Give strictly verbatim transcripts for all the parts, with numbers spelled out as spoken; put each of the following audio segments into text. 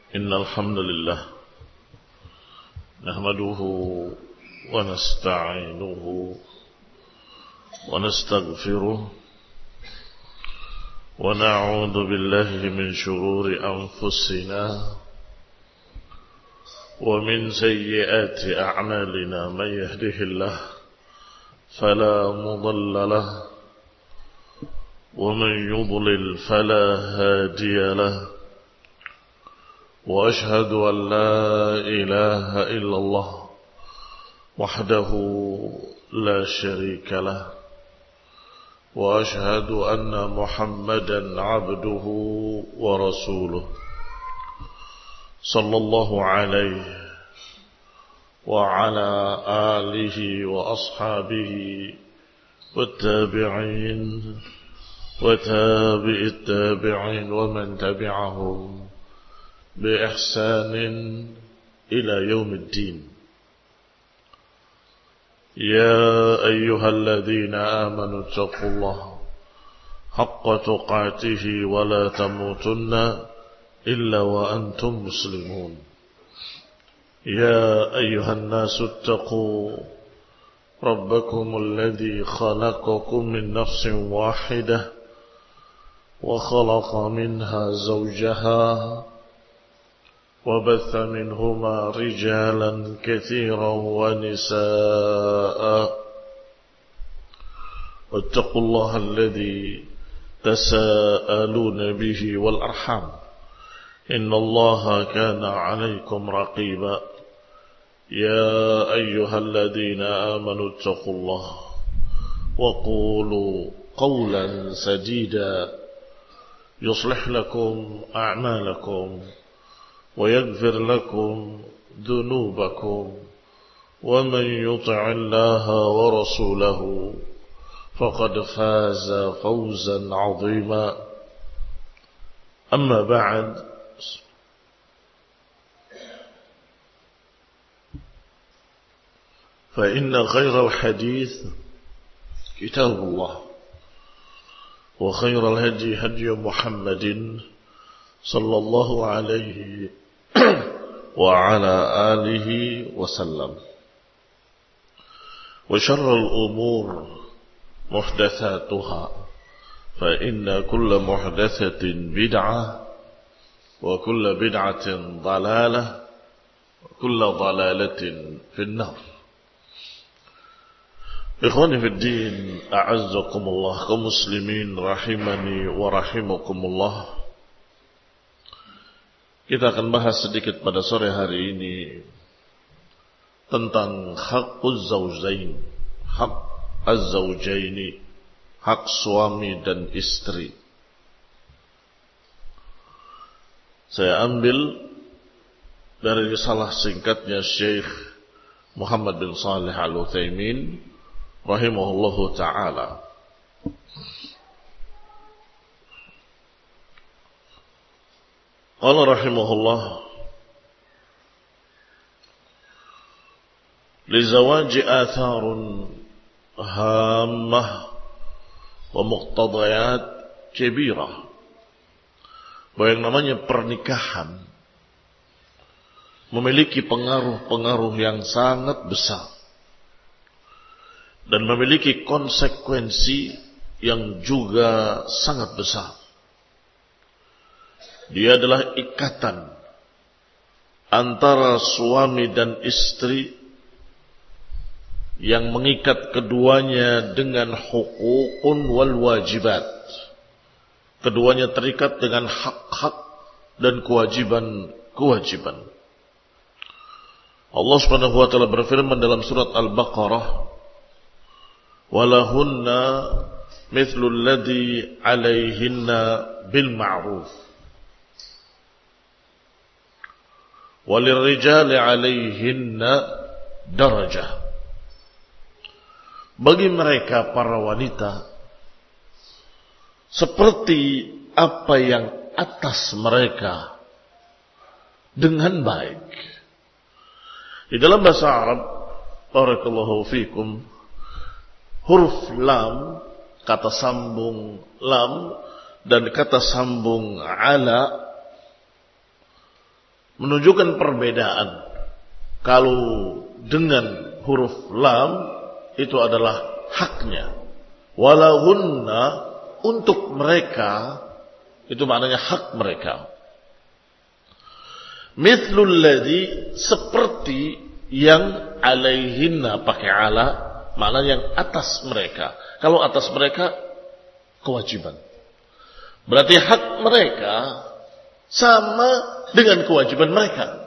إن الحمد لله نحمده ونستعينه ونستغفره ونعوذ بالله من شرور أنفسنا ومن سيئات أعمالنا من يهده الله فلا مضل له ومن يضلل فلا هادي له وأشهد أن لا إله إلا الله وحده لا شريك له وأشهد أن محمدا عبده ورسوله صلى الله عليه وعلى آله وأصحابه والتابعين وتابع التابعين ومن تبعهم بإحسان إلى يوم الدين. يا أيها الذين آمنوا اتقوا الله حق تقاته ولا تموتن إلا وأنتم مسلمون. يا أيها الناس اتقوا ربكم الذي خلقكم من نفس واحدة وخلق منها زوجها وبث منهما رجالا كثيرا ونساء واتقوا الله الذي تساءلون به والأرحام إن الله كان عليكم رقيبا. يا أيها الذين آمنوا اتقوا الله وقولوا قولا سديدا يصلح لكم أعمالكم ويغفر لكم ذنوبكم ومن يطع الله ورسوله فقد فاز فوزا عظيما. أما بعد، فإن خير الحديث كتاب الله وخير الهدي هدي محمد صلى الله عليه وعلى آله وسلم وشر الأمور محدثاتها فإن كل محدثة بدعة وكل بدعة ضلالة وكل ضلالة في النار. Ikhwani fi din, a'azzakumullah, kaum muslimin rahimani wa rahimakumullah. Kita akan bahas sedikit pada sore hari ini tentang haqquz zawjain, hak az-zawjaini, hak suami dan istri. Saya ambil dari risalah singkatnya Syekh Muhammad bin Shalih Al-Utsaimin rahimahullahu ta'ala. Qala rahimahullah, lizawaji atharun hammah wa muqtadayat kabirah. Bahwa yang namanya pernikahan memiliki pengaruh-pengaruh yang sangat besar dan memiliki konsekuensi yang juga sangat besar. Dia adalah ikatan antara suami dan istri yang mengikat keduanya dengan hukukun wal wajibat. Keduanya terikat dengan hak-hak dan kewajiban-kewajiban. Allah Subhanahu wa taala berfirman dalam surat Al-Baqarah, walahunna mithlu alladhi alaihinna bil ma'ruf walirrijali alaihinna darajah. Bagi mereka para wanita seperti apa yang atas mereka dengan baik. Di dalam bahasa Arab, barakallahu fikum, huruf lam, kata sambung lam dan kata sambung ala menunjukkan perbedaan. Kalau dengan huruf lam itu adalah haknya. Walahunna, untuk mereka, itu maknanya hak mereka. Mithlul ladzi, seperti yang alaihinna, pakai ala, maknanya yang atas mereka. Kalau atas mereka, kewajiban. Berarti hak mereka sama dengan kewajiban mereka.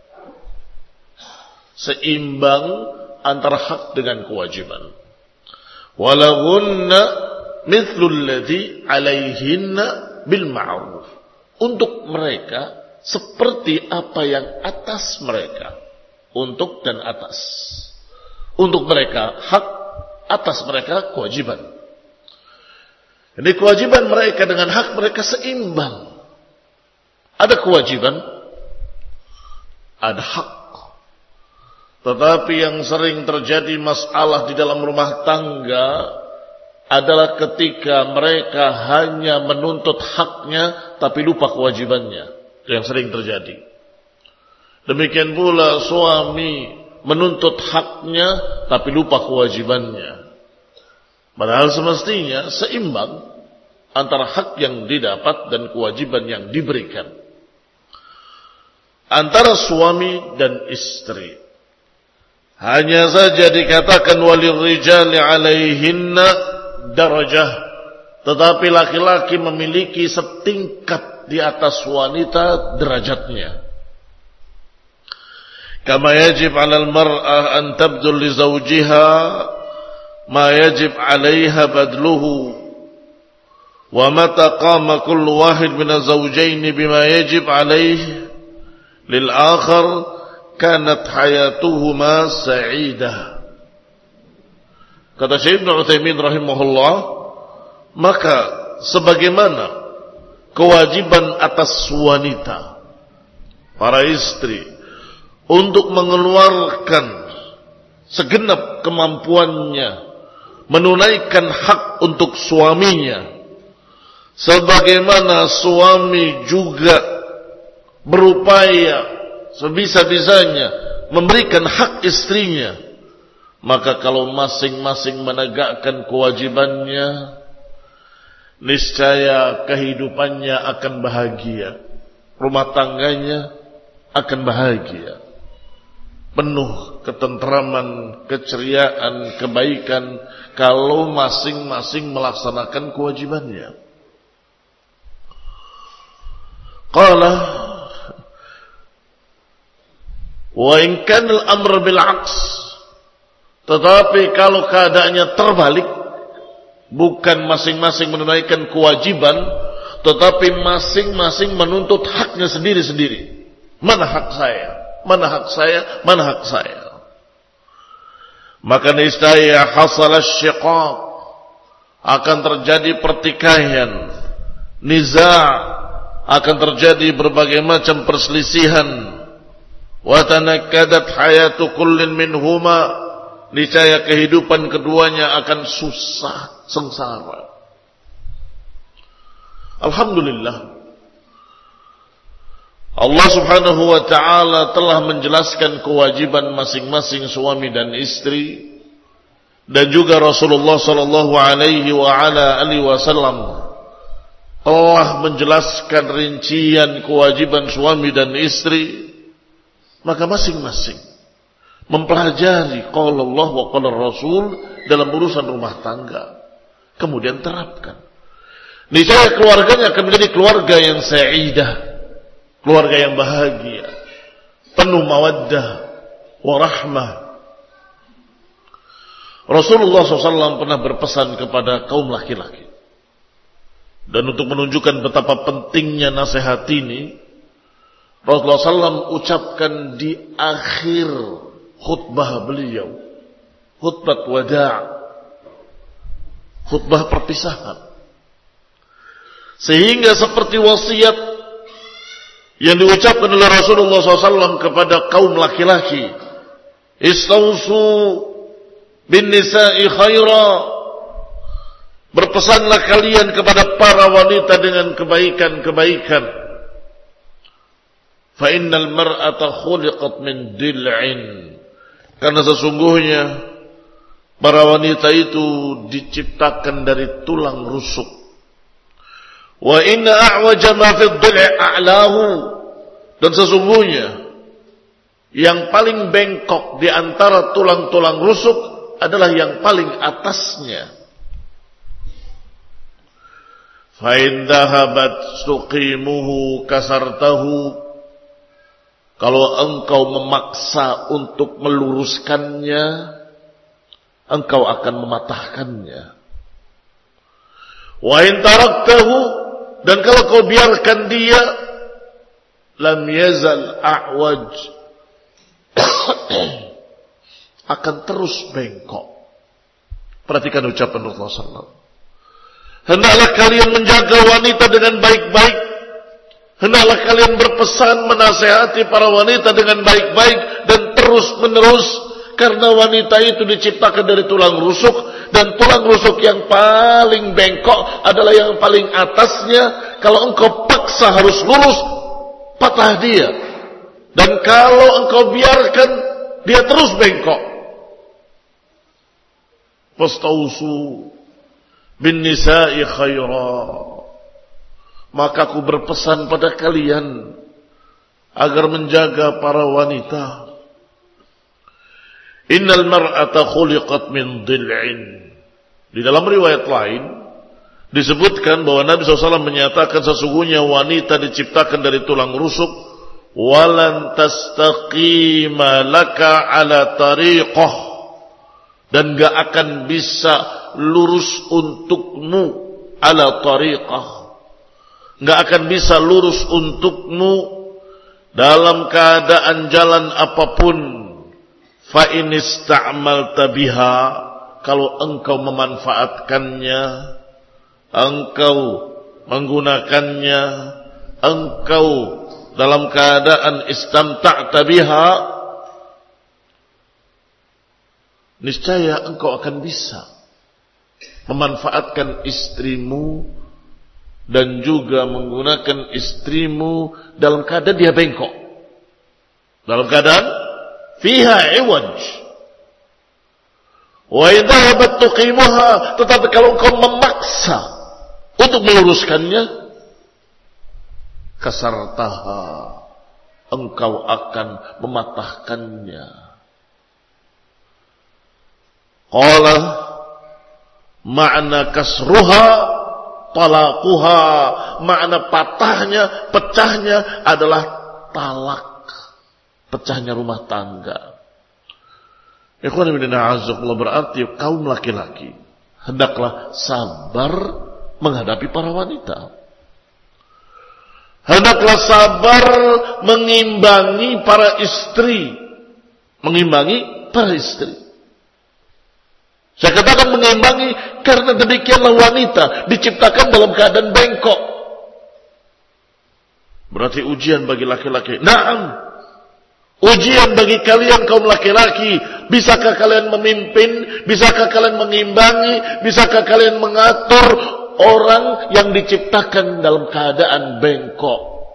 Seimbang antara hak dengan kewajiban. Walahunna mithlul ladzi alaihinna bil ma'ruf. Untuk mereka seperti apa yang atas mereka. Untuk dan atas. Untuk mereka hak, atas mereka kewajiban. Jadi kewajiban mereka dengan hak mereka seimbang. Ada kewajiban, ada hak. Tetapi yang sering terjadi masalah di dalam rumah tangga adalah ketika mereka hanya menuntut haknya tapi lupa kewajibannya. Itu yang sering terjadi. Demikian pula suami menuntut haknya tapi lupa kewajibannya. Padahal semestinya seimbang antara hak yang didapat dan kewajiban yang diberikan. Antara suami dan istri. Hanya saja dikatakan walirrijali alaihinna darajah. Tetapi laki-laki memiliki setingkat di atas wanita derajatnya. Kama yajib 'alal mar'ah an tabdul li zawjiha ma yajib 'alaiha badluhu. Wa mata qama kullu wahid min az-zawjayn bima yajib 'alaihi lil akhar kanat hayatuhuma sa'idah. Kata Syekh Ibnu Utsaimin rahimahullah, maka sebagaimana kewajiban atas wanita, para istri, untuk mengeluarkan segenap kemampuannya menunaikan hak untuk suaminya, sebagaimana suami juga berupaya sebisa-bisanya memberikan hak istrinya, maka kalau masing-masing menegakkan kewajibannya, niscaya kehidupannya akan bahagia, rumah tangganya akan bahagia, penuh ketentraman, keceriaan, kebaikan, kalau masing-masing melaksanakan kewajibannya. Qala wa in kana al-amr bil 'aks, tetapi kalau keadaannya terbalik, bukan masing-masing menunaikan kewajiban, tetapi masing-masing menuntut haknya sendiri-sendiri. Mana hak saya? Mana hak saya? Mana hak saya? Maka niscaya hasal asyiqaq, akan terjadi pertikaian, niza', akan terjadi berbagai macam perselisihan. Wa tanakkadat hayatu kullin minhuma, niscaya kehidupan keduanya akan susah, sengsara. Alhamdulillah, Allah subhanahu wa ta'ala telah menjelaskan kewajiban masing-masing suami dan istri, dan juga Rasulullah sallallahu alaihi wa ala alihi wasallam telah menjelaskan rincian kewajiban suami dan istri. Maka masing-masing mempelajari qala Allah wa qala Rasul dalam urusan rumah tangga, kemudian terapkan. Niscaya keluarganya akan menjadi keluarga yang sa'idah, keluarga yang bahagia, penuh mawaddah wa rahmah. Rasulullah shallallahu alaihi wasallam pernah berpesan kepada kaum laki-laki, dan untuk menunjukkan betapa pentingnya nasihat ini, Rasulullah shallallahu alaihi wasallam ucapkan di akhir khutbah beliau, khutbah wada', khutbah perpisahan, sehingga seperti wasiat yang diucapkan oleh Rasulullah shallallahu alaihi wasallam kepada kaum laki-laki, istausu bin nisa'i khaira, berpesanlah kalian kepada para wanita dengan kebaikan-kebaikan. Fa innal mar'ata khuliqat min dil'in. Karena sesungguhnya para wanita itu diciptakan dari tulang rusuk. Wa inna a'waja ma fi dhil'i a'lahu. Dan sesungguhnya yang paling bengkok di antara tulang-tulang rusuk adalah yang paling atasnya. Fa in dhahabat tuqimuhu kasartahu. Kalau engkau memaksa untuk meluruskannya, engkau akan mematahkannya. Wa in taraktahu, dan kalau kau biarkan dia, lam yazal a'waj, akan terus bengkok. Perhatikan ucapan Rasulullah sallallahu alaihi wasallam. Hendaklah kalian menjaga wanita dengan baik-baik. Hendaklah kalian berpesan menasihati para wanita dengan baik-baik dan terus menerus. Karena wanita itu diciptakan dari tulang rusuk. Dan tulang rusuk yang paling bengkok adalah yang paling atasnya. Kalau engkau paksa harus lurus, patah dia. Dan kalau engkau biarkan, dia terus bengkok. Fastausu bin nisa'i khaira. Maka aku berpesan pada kalian agar menjaga para wanita. Innal mar'ata khuliqat min dhil'in. Di dalam riwayat lain disebutkan bahwa Nabi shallallahu alaihi wasallam menyatakan sesungguhnya wanita diciptakan dari tulang rusuk. Walan tastaqima laka ala tariqah. Dan gak akan bisa lurus untukmu ala tariqah. Gak akan bisa lurus untukmu dalam keadaan jalan apapun. Fa in ista'malta biha, kalau engkau memanfaatkannya, engkau menggunakannya, engkau dalam keadaan istamta'ta biha, niscaya engkau akan bisa memanfaatkan istrimu dan juga menggunakan istrimu dalam keadaan dia bengkok, dalam keadaan fiha iwaj. Wa idza habat tuqimuha, tetapi kalau engkau memaksa untuk meluruskannya, kasartaha, engkau akan mematahkannya. Qala ma'na kasruha talaquha, makna patahnya, pecahnya adalah talak, pecahnya rumah tangga. Ikhwan fillah a'azzakumullah, berarti kaum laki-laki hendaklah sabar menghadapi para wanita. Hendaklah sabar mengimbangi para istri, mengimbangi para istri. Saya katakan mengimbangi karena demikianlah wanita diciptakan dalam keadaan bengkok. Berarti ujian bagi laki-laki. Naam, ujian bagi kalian kaum laki-laki. Bisakah kalian memimpin? Bisakah kalian mengimbangi? Bisakah kalian mengatur orang yang diciptakan dalam keadaan bengkok?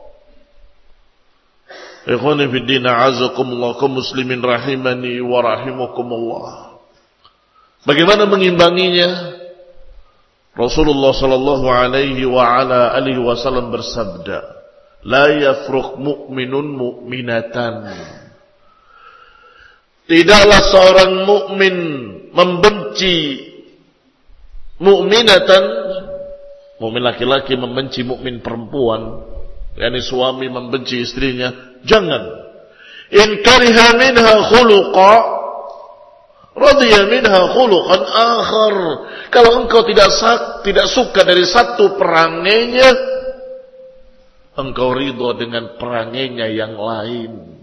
Ikhwani fid din, a'azzakumullah, kaum muslimin rahimani wa rahimakumullah. Bagaimana mengimbanginya? Rasulullah sallallahu alaihi wa ala alihi wasallam bersabda, la yafruq mu'minun mu'minatan. Tidaklah seorang mukmin membenci mu'minatan, mukmin laki-laki membenci mukmin perempuan, yakni suami membenci istrinya. Jangan. In kariha minha khuluqa radhiya minha khuluqan akhar. Kalau engkau tidak sak, tidak suka dari satu perangainya, engkau ridho dengan perangainya yang lain.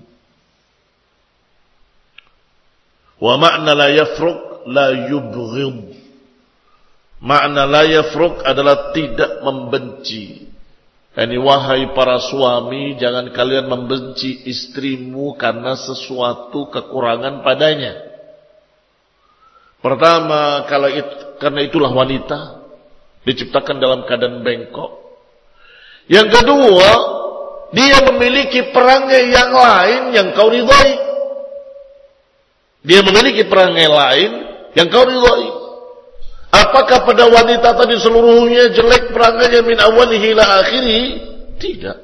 Wa ma'na la yafruq la yubghid. Makna la yafruq adalah tidak membenci. Yani wahai para suami, jangan kalian membenci istrimu karena sesuatu kekurangan padanya. Pertama, kalau itu, karena itulah wanita diciptakan dalam keadaan bengkok. Yang kedua, dia memiliki perangai yang lain yang kau ridhai. Dia memiliki perangai lain yang kau ridhai. Apakah pada wanita tadi seluruhnya jelek perangainya min awalihi ila akhirih? Tidak.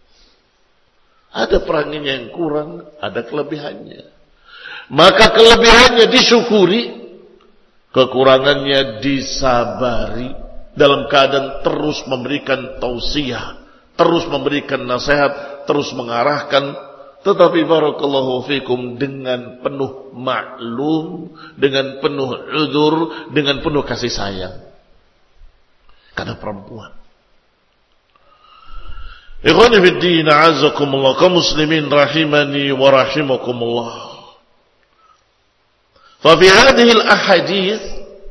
Ada perangainya yang kurang, ada kelebihannya. Maka kelebihannya disyukuri, kekurangannya disabari, dalam keadaan terus memberikan tausiah, terus memberikan nasihat, terus mengarahkan. Tetapi barakallahu fikum dengan penuh maklum, dengan penuh udzur, dengan penuh kasih sayang. Karena perempuan. Ikhwani fid din, a'azzakumullah, kaum muslimin rahimani wa rahimakumullah. Fa fi hadhihi al-ahadits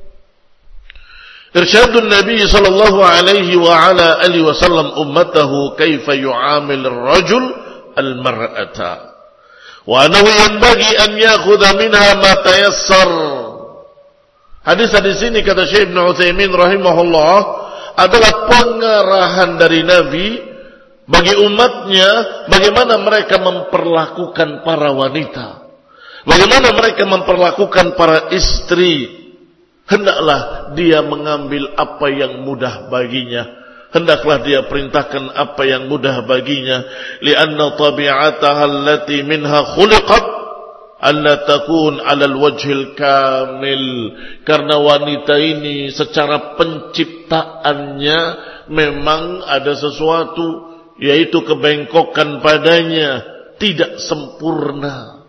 irsyadun Nabi sallallahu alaihi wa ala alihi wasallam ummatahu kaifa yu'amil ar-rajul al-mar'ata wa annahu yanbaghi an ya'khudha minha ma tayassar. Hadis-hadis ini kata Syekh Ibnu Utsaimin rahimahullah adalah pengarahan dari Nabi bagi umatnya bagaimana mereka memperlakukan para wanita, bagaimana mereka memperlakukan para istri. Hendaklah dia mengambil apa yang mudah baginya, hendaklah dia perintahkan apa yang mudah baginya, li'anna tabi'ataha allati minha khuliqat alla takun 'ala al-wajhil kamil. Karena wanita ini secara penciptaannya memang ada sesuatu, yaitu kebengkokan padanya, tidak sempurna.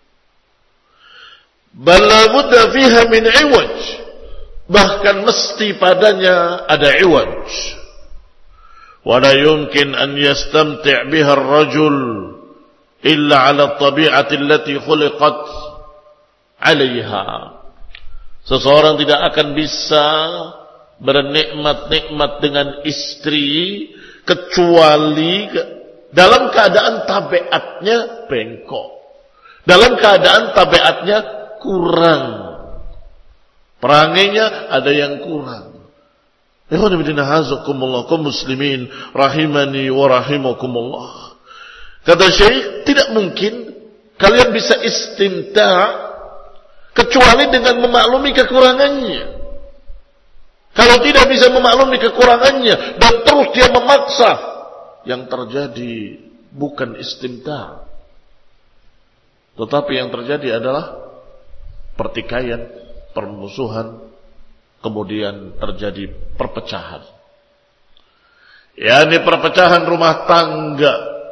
Bal la budda fiha min 'iwaj, bahkan mesti padanya ada iwaj. ولا يمكن أن يستمتع بها الرجل إلا على الطبيعة التي خلقت عليها. Seseorang tidak akan bisa bernikmat-nikmat dengan istri kecuali dalam keadaan tabiatnya bengkok, dalam keadaan tabiatnya kurang, perangainya ada yang kurang. Ikhwan fillah hazakumullah, kaum muslimin rahimani wa rahimakumullah. Kata Syekh, tidak mungkin kalian bisa istimta' kecuali dengan memaklumi kekurangannya. Kalau tidak bisa memaklumi kekurangannya dan terus dia memaksa, yang terjadi bukan istimta', tetapi yang terjadi adalah pertikaian, permusuhan, kemudian terjadi perpecahan. Ya, ini perpecahan rumah tangga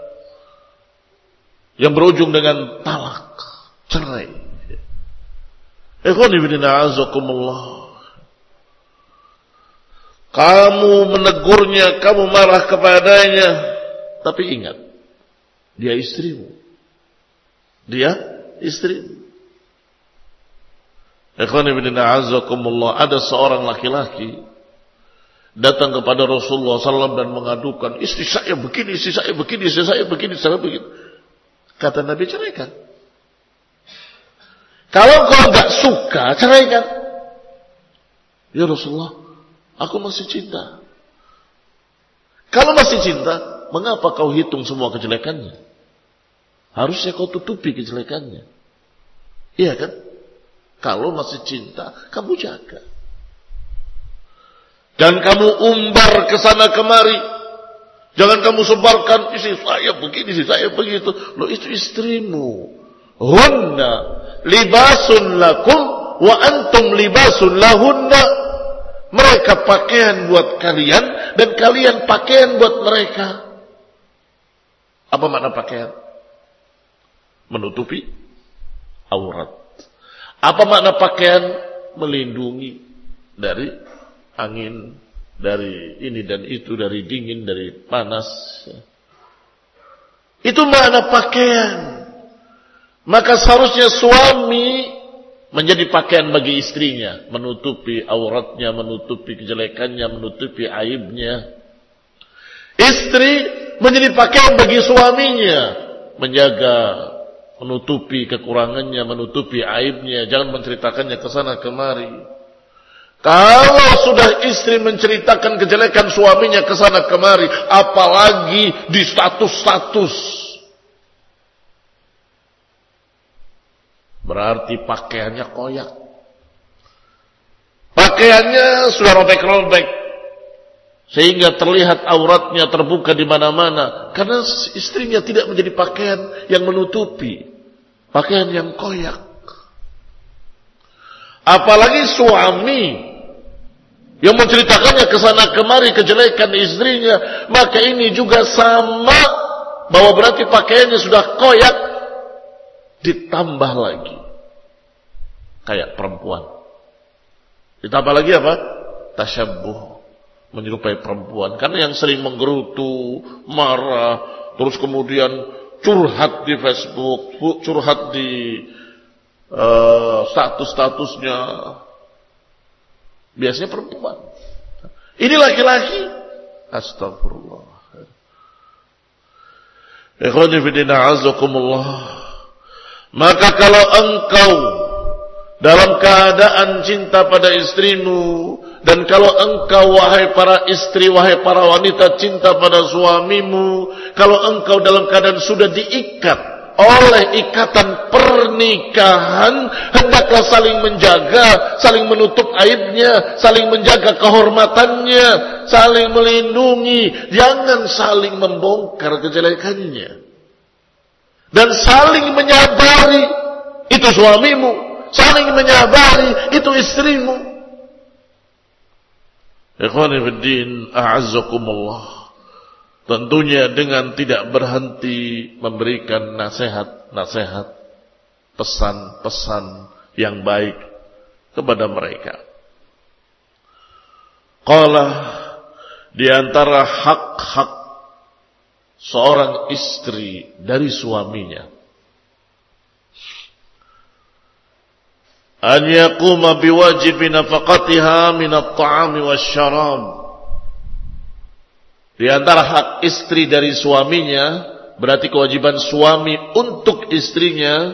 yang berujung dengan talak, cerai. Ikhwani fillah azakumullah. Kamu menegurnya, kamu marah kepadanya, tapi ingat, dia istrimu. Dia istrimu. Ikhwani fillah azakumullah, ada seorang laki-laki datang kepada Rasulullah sallallahu alaihi wasallam dan mengadukan, istri saya begini, istri saya begini, istri saya begini, istri saya begini. Kata Nabi, ceraikan. Kalau kau enggak suka, ceraikan. Ya Rasulullah, aku masih cinta. Kalau masih cinta, mengapa kau hitung semua kejelekannya? Harusnya kau tutupi kejelekannya. Iya kan? Kalau masih cinta, kamu jaga. Dan kamu umbar ke sana kemari. Jangan kamu sebarkan, istri saya begini, istri saya begitu. Loh, itu istrimu. Hunna libasun lakum wa antum libasun lahunna. Mereka pakaian buat kalian dan kalian pakaian buat mereka. Apa makna pakaian? Menutupi aurat. Apa makna pakaian? Melindungi dari angin, dari ini dan itu, dari dingin, dari panas. Itu makna pakaian. Maka seharusnya suami menjadi pakaian bagi istrinya, menutupi auratnya, menutupi kejelekannya, menutupi aibnya. Istri menjadi pakaian bagi suaminya, menjaga, menutupi kekurangannya, menutupi aibnya, jangan menceritakannya ke sana kemari. Kalau sudah istri menceritakan kejelekan suaminya ke sana kemari, apalagi di status-status, berarti pakaiannya koyak. Pakaiannya sudah robek-robek, sehingga terlihat auratnya terbuka di mana-mana, karena istrinya tidak menjadi pakaian yang menutupi, pakaian yang koyak. Apalagi suami yang menceritakannya ke sana kemari kejelekan istrinya, maka ini juga sama, bahwa berarti pakaiannya sudah koyak, ditambah lagi kayak perempuan. Ditambah lagi apa? Tasyabbuh, menyerupai perempuan. Karena yang sering menggerutu, marah, terus kemudian curhat di Facebook, curhat di uh, status-statusnya, biasanya perempuan. Ini laki-laki. Astagfirullah. Ikhwani fillah azakumullah. Maka kalau engkau dalam keadaan cinta pada istrimu, dan kalau engkau wahai para istri, wahai para wanita cinta pada suamimu, kalau engkau dalam keadaan sudah diikat oleh ikatan pernikahan, hendaklah saling menjaga, saling menutup aibnya, saling menjaga kehormatannya, saling melindungi, jangan saling membongkar kejelekannya, dan saling menyabari. Itu suamimu, saling menyabari itu istrimu. Ikhwani fiddin, a'azzakumullah. Tentunya dengan tidak berhenti memberikan nasihat-nasihat, pesan-pesan yang baik kepada mereka. Qala, di antara hak-hak seorang istri dari suaminya, an yaquma biwajibi nafaqatiha min at-ta'ami wasyarab. Di antara hak istri dari suaminya, berarti kewajiban suami untuk istrinya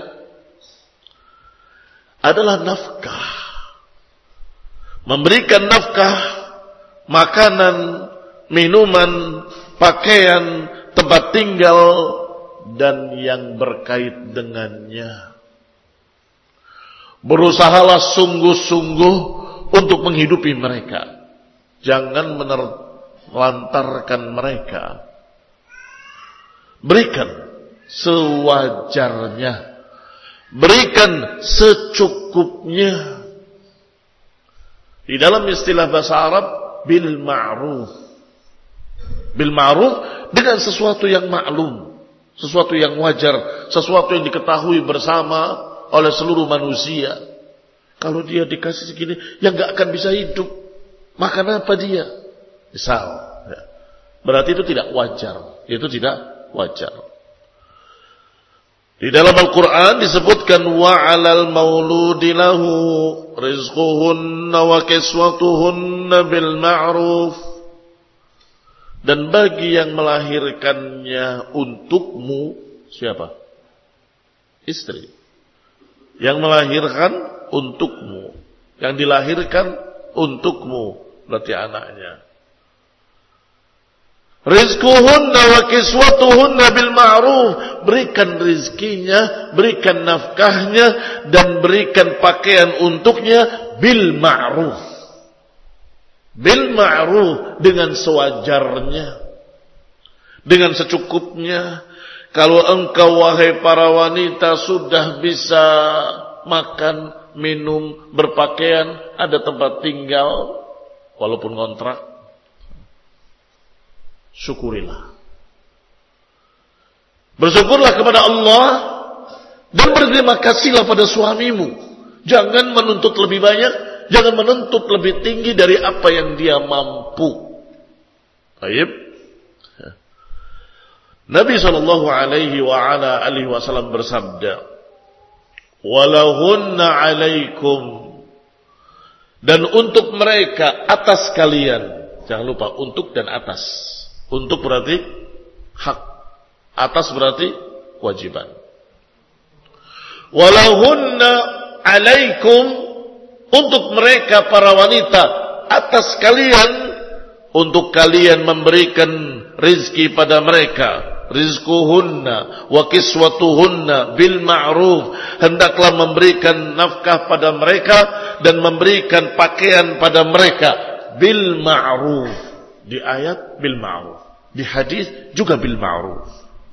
adalah nafkah. Memberikan nafkah, makanan, minuman, pakaian, tempat tinggal, dan yang berkait dengannya. Berusahalah sungguh-sungguh untuk menghidupi mereka. Jangan menelantarkan mereka. Berikan sewajarnya. Berikan secukupnya. Di dalam istilah bahasa Arab, bil ma'ruf. Bil ma'ruf dengan sesuatu yang maklum, sesuatu yang wajar, sesuatu yang diketahui bersama oleh seluruh manusia. Kalau dia dikasih segini, ya nggak akan bisa hidup. Makan apa dia? Misal, ya. Berarti itu tidak wajar. Itu tidak wajar. Di dalam Al-Quran disebutkan wa 'alal mauludi lahu rizquhunna wa kiswatuhunna bil ma'ruf. Dan bagi yang melahirkannya untukmu, siapa? Istri. Yang melahirkan untukmu, yang dilahirkan untukmu, berarti anaknya. Rizquhunna wa kiswatuhunna bil ma'ruf. Berikan rizkinya, berikan nafkahnya, dan berikan pakaian untuknya bil ma'ruf. Bil ma'ruf, dengan sewajarnya, dengan secukupnya. Kalau engkau wahai para wanita sudah bisa makan, minum, berpakaian, ada tempat tinggal, walaupun kontrak, syukurilah. Bersyukurlah kepada Allah dan berterima kasihlah pada suamimu. Jangan menuntut lebih banyak, jangan menuntut lebih tinggi dari apa yang dia mampu. Baik. Nabi sallallahu alaihi wa ala alihi wasallam bersabda, "Walahunna 'alaikum." Dan untuk mereka atas kalian. Jangan lupa untuk dan atas. Untuk berarti hak, atas berarti kewajiban. Walahunna 'alaikum, untuk mereka para wanita atas kalian, untuk kalian memberikan rizki pada mereka. Rizquhunna wa kiswatuhunna bil ma'ruf, hendaklah memberikan nafkah pada mereka dan memberikan pakaian pada mereka bil ma'ruf. Di ayat bil ma'ruf, di hadis juga bil ma'ruf.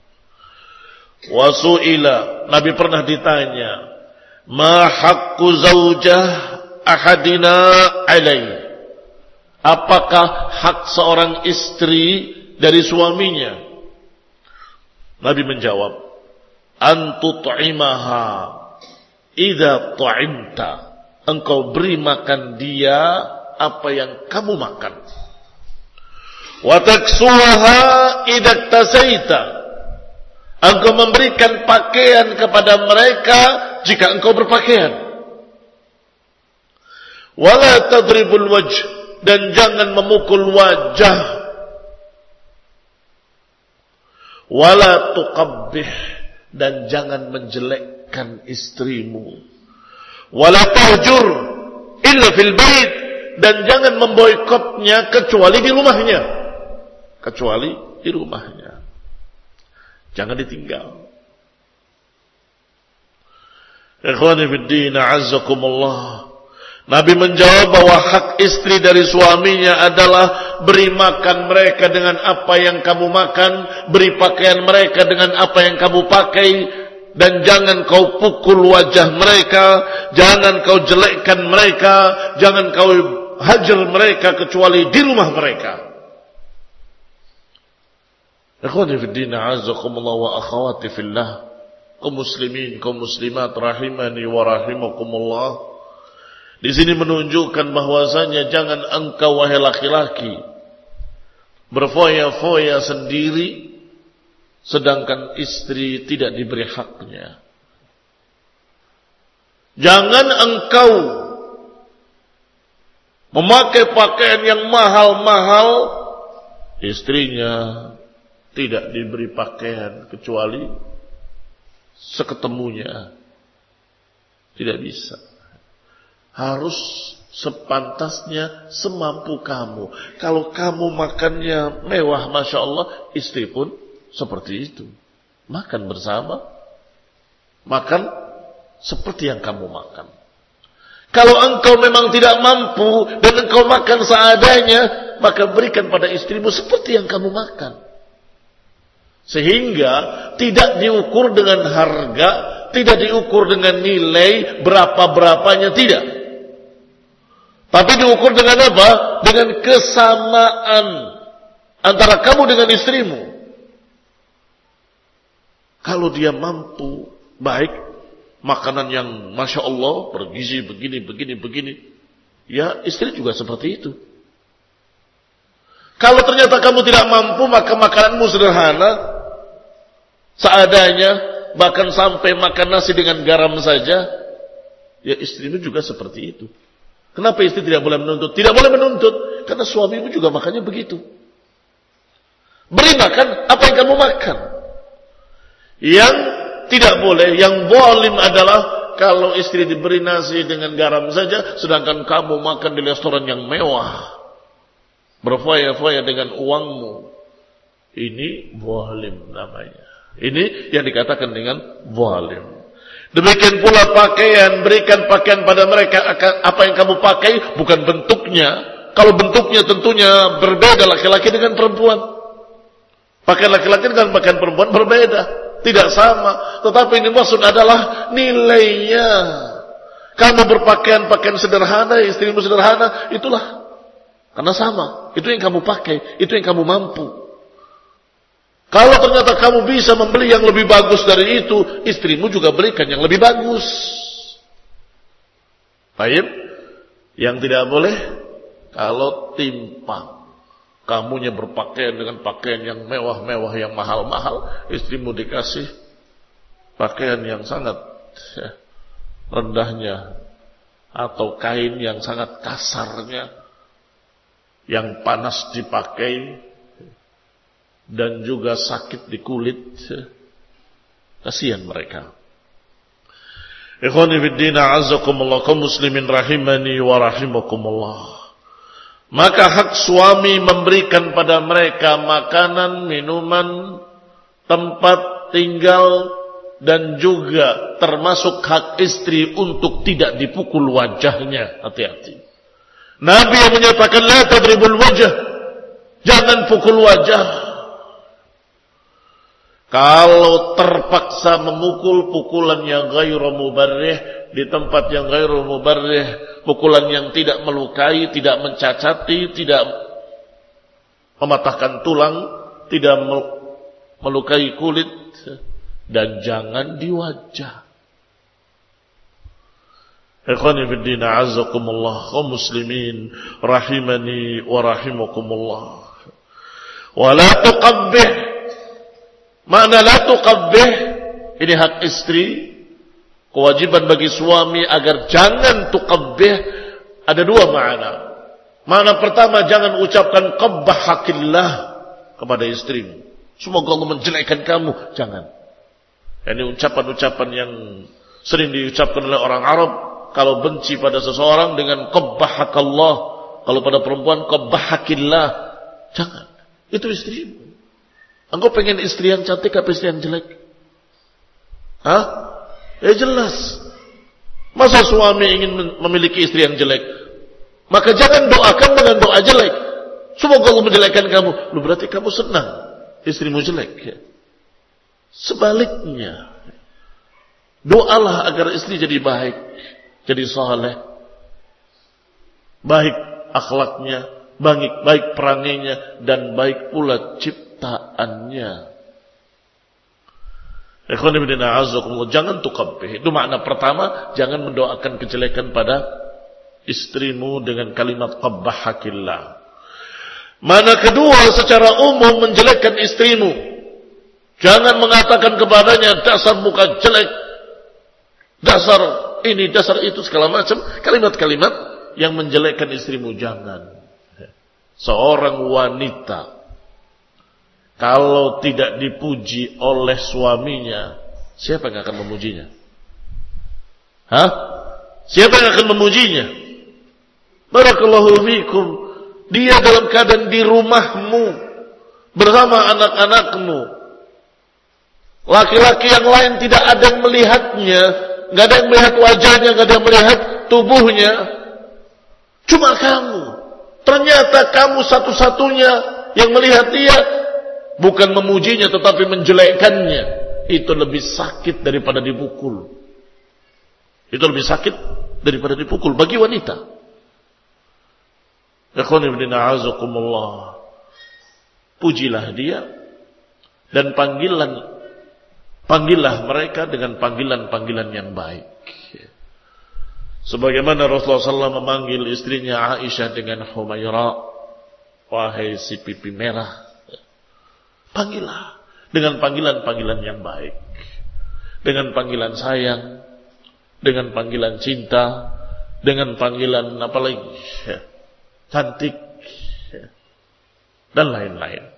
Wa su'ila, Nabi pernah ditanya, ma haqqu zaujah ahadina alaihi, apakah hak seorang istri dari suaminya? Nabi menjawab, an tut'imaha idza ta'imta, engkau beri makan dia apa yang kamu makan. Wa taksuha idza tasaita, engkau memberikan pakaian kepada mereka jika engkau berpakaian. Wala tadribul wajh, dan jangan memukul wajah. Wala tuqabbih, dan jangan menjelekkan istrimu. Wala tahjur illa fil bait, dan jangan memboikotnya kecuali di rumahnya. Kecuali di rumahnya. Jangan ditinggal. Ikhwani fid din, a'azzakumullah. Nabi menjawab bahwa hak istri dari suaminya adalah beri makan mereka dengan apa yang kamu makan, beri pakaian mereka dengan apa yang kamu pakai, dan jangan kau pukul wajah mereka, jangan kau jelekkan mereka, jangan kau hajar mereka kecuali di rumah mereka. Ikhwani fid din, a'azzakumullah wa akhawati fillah, kaum muslimin, kaum muslimat rahimani wa rahimakumullah. Di sini menunjukkan bahwasanya jangan engkau wahai laki-laki berfoya-foya sendiri sedangkan istri tidak diberi haknya. Jangan engkau memakai pakaian yang mahal-mahal, istrinya tidak diberi pakaian kecuali seketemunya. Tidak bisa. Harus sepantasnya, semampu kamu. Kalau kamu makannya mewah, Masya Allah, istri pun seperti itu. Makan bersama, makan seperti yang kamu makan. Kalau engkau memang tidak mampu dan engkau makan seadanya, maka berikan pada istrimu seperti yang kamu makan. Sehingga tidak diukur dengan harga, tidak diukur dengan nilai berapa-berapanya, tidak. Tapi diukur dengan apa? Dengan kesamaan antara kamu dengan istrimu. Kalau dia mampu, baik, makanan yang Masya Allah, bergizi begini, begini, begini, ya istri juga seperti itu. Kalau ternyata kamu tidak mampu, maka makananmu sederhana, seadanya, bahkan sampai makan nasi dengan garam saja, ya istrimu juga seperti itu. Kenapa istri tidak boleh menuntut? Tidak boleh menuntut, karena suamimu juga makannya begitu. Beri makan apa yang kamu makan. Yang tidak boleh, yang zalim adalah kalau istri diberi nasi dengan garam saja, sedangkan kamu makan di restoran yang mewah, berfoya-foya dengan uangmu. Ini zalim namanya. Ini yang dikatakan dengan zalim. Demikian pula pakaian, berikan pakaian pada mereka. Apa yang kamu pakai bukan bentuknya. Kalau bentuknya tentunya berbeda laki-laki dengan perempuan. Pakaian laki-laki dengan pakaian perempuan berbeda, tidak sama. Tetapi ini maksud adalah nilainya. Kamu berpakaian pakaian sederhana, istrimu sederhana, itulah karena sama. Itu yang kamu pakai, itu yang kamu mampu. Kalau ternyata kamu bisa membeli yang lebih bagus dari itu, istrimu juga berikan yang lebih bagus. Baik, yang tidak boleh kalau timpang. Kamunya berpakaian dengan pakaian yang mewah-mewah, yang mahal-mahal, istrimu dikasih pakaian yang sangat ya, rendahnya, atau kain yang sangat kasarnya, yang panas dipakai, dan juga sakit di kulit. Kasihan mereka. Ikhwani fiddin, a'azzakumullah, kaum muslimin rahimani wa rahimakumullah. Maka hak suami memberikan pada mereka makanan, minuman, tempat tinggal, dan juga termasuk hak istri untuk tidak dipukul wajahnya. Hati-hati. Nabi yang menyatakan la tadribul wajah, jangan pukul wajah. Kalau terpaksa memukul, pukulan yang ghairu mubarrih, di tempat yang ghairu mubarrih, pukulan yang tidak melukai, tidak mencacati, tidak mematahkan tulang, tidak melukai kulit, dan jangan di wajah. Ikhwani fiddin, a'azzakumullah, kaum muslimin rahimani wa rahimakumullah. Wa la tuqabbih. Makna la tuqabbih, ini hak istri, kewajiban bagi suami agar jangan tuqabbih, ada dua makna. Makna pertama, jangan ucapkan qabbahakillah kepada istrimu. Semoga Allah menjelekkan kamu, jangan. Ini ucapan-ucapan yang sering diucapkan oleh orang Arab kalau benci pada seseorang dengan qabbahakallah, kalau pada perempuan qabbahakillah, jangan. Itu istrimu. Engkau pengen istri yang cantik apa istri yang jelek? Hah? Ya jelas. Masa suami ingin memiliki istri yang jelek? Maka jangan doakan dengan doa jelek. Semoga Allah menjelekkan kamu. Lu berarti kamu senang istrimu jelek. Ya. Sebaliknya, doalah agar istri jadi baik, jadi saleh, baik akhlaknya, baik baik peranginya, dan baik pula ciptaannya. Jangan tuqabbih. Itu makna pertama, jangan mendoakan kejelekan pada istrimu dengan kalimat qabbahakillah. Makna kedua, secara umum menjelekkan istrimu. Jangan mengatakan kepadanya dasar muka jelek, dasar ini, dasar itu, segala macam kalimat-kalimat yang menjelekkan istrimu. Jangan. Seorang wanita kalau tidak dipuji oleh suaminya, siapa yang akan memujinya? Hah? Siapa yang akan memujinya? Barakallahu fikum. Dia dalam keadaan di rumahmu bersama anak-anakmu. Laki-laki yang lain tidak ada yang melihatnya, nggak ada yang melihat wajahnya, nggak ada yang melihat tubuhnya. Cuma kamu. Ternyata kamu satu-satunya yang melihat dia, bukan memujinya tetapi menjelekkannya. Itu lebih sakit daripada dipukul. Itu lebih sakit daripada dipukul bagi wanita. Pujilah dia dan panggilan Panggillah mereka dengan panggilan-panggilan yang baik. Sebagaimana Rasulullah shallallahu alaihi wasallam memanggil istrinya Aisyah dengan Humaira, wahai si pipi merah. Panggillah dengan panggilan-panggilan yang baik. Dengan panggilan sayang, dengan panggilan cinta, dengan panggilan apa lagi? Cantik, dan lain-lain.